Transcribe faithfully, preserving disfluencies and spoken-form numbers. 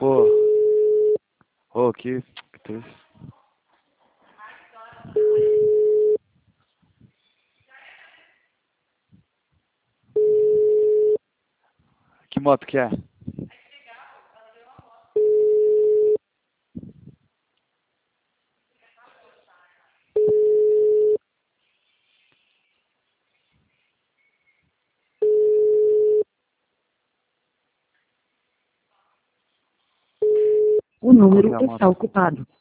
Pô. Ô, que... que triste. Que moto que é? O Qual que número é a está moto? ocupado.